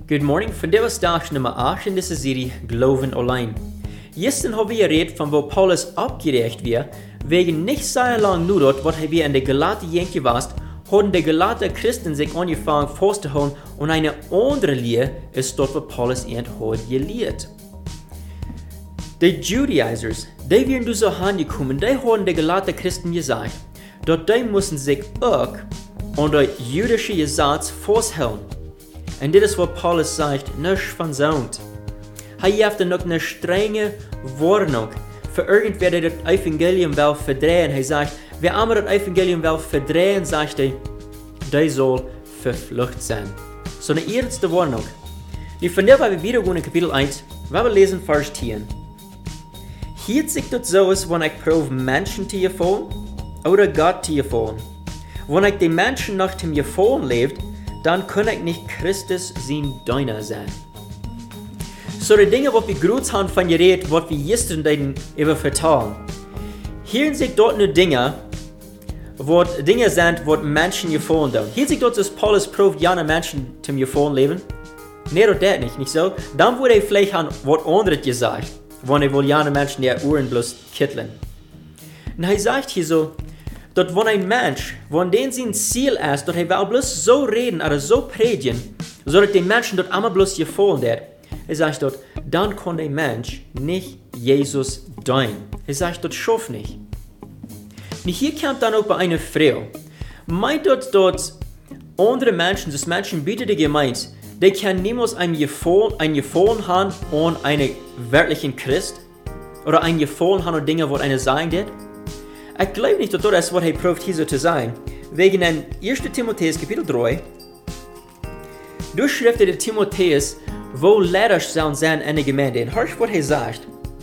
Good morning, vandaag is dag nummer 8 in deze serie Geloven Online. Gisteren hebben we geredet van waar Paulus opgericht werd, wegen nicht sehr lang nu dort, wat hij weer in de Galaten jentje was, hadden de Galater Christen zich angefangen vast te houden und eine andere Lehre ist dort, wat Paulus had geleerd. De Judaizers, die wären dus so angekommen, die haben de Galater Christen gesagt, dass die müssen sich auch an der jüdische Gesetz festhalten. Und das ist, was Paulus sagt, nicht versäumt. Er hat noch eine strenge Warnung für irgendwer, der das Evangelium will verdrehen. Er sagt, wer einmal das Evangelium will verdrehen, sagt er, der soll verflucht sein. So eine erste Warnung. Nu von der wir wieder gehen in Kapitel 1, wir lesen Vers 10. Hielt sich das so aus, wenn ich probe Menschen zu gefallen oder Gott zu gefallen? Wenn ich den Menschen nach dem Gefallen lebt, dann kann ich nicht Christus sein Diener sein. So die Dinge, was wir gut haben von geredet, was wir gestern über vertalen. Hier sind dort nur Dinge sind, was Menschen gefallen tun. Hier sind dort, dass Paulus prüft, ja, Menschen zum Gefallen leben. Nee, das nicht so. Dann würde er vielleicht an was anderes gesagt, wenn er will, ja, Menschen die Ohren bloß kitteln. Und er sagt hier so, dass wenn ein Mensch, wenn den sein Ziel ist, dass er will bloß so reden oder so predigen, so dass den Menschen dort einmal bloß gefallen wird, er sagt dort, dann kann der Mensch nicht Jesus dienen. Er sagt dort, schafft nicht. Und hier kommt dann auch bei einer Frau. Meint dort andere Menschen, das Menschen bieten die Gemeinde, die können niemals ein Gefallen haben an einen wirklichen Christ oder ein Gefallen haben an Dinge, was einer sagen wird. Ich glaube nicht, dass das ist, was er probiert hier so zu sein. Wegen in 1. Timotheus Kapitel 3, du schrift der Timotheus, wo Lehrer sollen sein in der Gemeinde. Und hörst, was er sagt.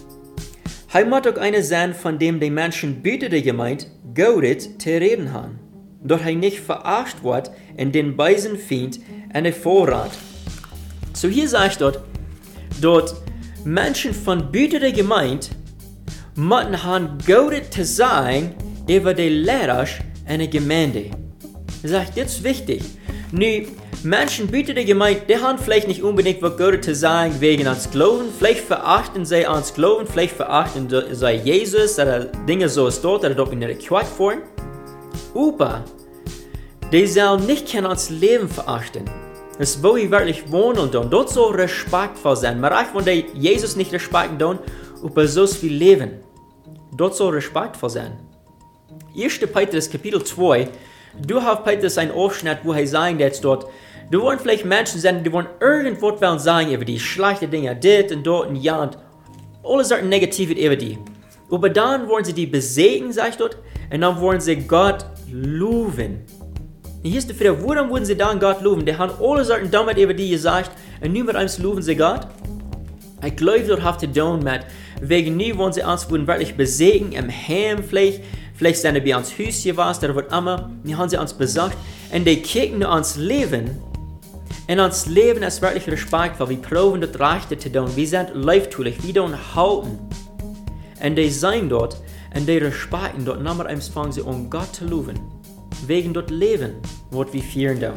Er muss auch einer sein, von dem die Menschen bitte der Gemeinde Gott zu reden haben. Dass er nicht verarscht wird und den Beisen findet in der Vorrat. So hier sagt dort Menschen von bitte der Gemeinde müssen haben Gott zu sagen über die Lehrer in der Gemeinde. Er sagt, das ist wichtig. Nu, Menschen bieten der Gemeinde, die haben vielleicht nicht unbedingt was Gott zu sagen wegen ans Glauben. Vielleicht verachten sie ans Glauben, vielleicht verachten sie Jesus oder Dinge so ist dort oder dort in der Kirche vor. Aber die sollen nicht ans Leben verachten. Das ist, wo wir wirklich wohnen tun. Dort soll respektvoll sein. Man reicht, wenn die Jesus nicht respektieren tun, aber so viel leben. Dort soll respektvoll sein. 1. Petrus Kapitel 2, du hast Petrus einen Aufschnitt, wo er sagt jetzt dort, du wollen vielleicht Menschen sein, die wollen irgendwas sagen über die schlechten Dinge, dit und dort und ja und alle Sorten Negatives über die. Aber dann wollen sie die besegen, sagt dort, und dann wollen sie Gott loben. Und hier ist die Frage, warum wollen sie dann Gott loben? Die haben alle Sorten damit über die gesagt, und nun mit einem loben sie Gott. Ich glaube, das hat zu tun mit, wegen nie wollen sie uns wirklich besegen, im Heim vielleicht sind sie bei uns Häuschen was, oder was immer, die haben sie uns besagt, und die kicken uns Leben, und uns Leben ist wirklich respektvoll, wir proben das Rechte zu tun, wir sind leibtulich, wir tun halten, und die sein dort, und die respekten dort, und dann fangen sie an Gott zu loben, wegen dort Leben, was wir führen tun.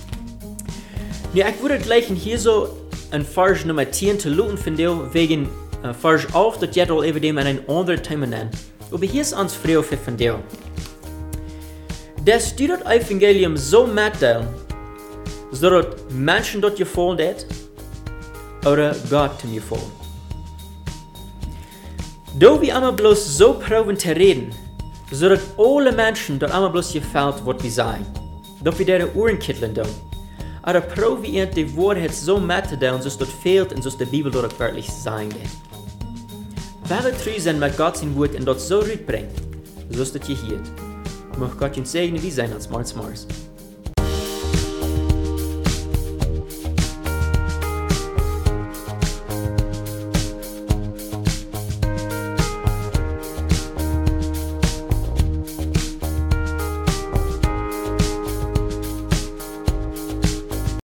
Ja, ich würde gleich hier so in Vers Nummer 10 zu looten von dir, wegen Vers 11, das jetzt all über dem an ein anderes Thema nennen. Aber hier ist uns Frau von dir. Dass du das Evangelium so mitteilen, so dass Menschen dort gefallen wird, oder Gott zum gefallen. Da wir einmal bloß so proben zu reden, so dass alle Menschen dort einmal bloß gefällt, was wir sagen. Dass wir deren Ohren kitteln tun. Aber proben wir die Wahrheit so mitteilen, so dass das fehlt und so dass die Bibel dort wirklich sagen wird. Wenn wir treu sind mit Gott sein Wort und das so rüberbringen, so ist das hier. Möchte Gott uns segnen, wie sein als Mars.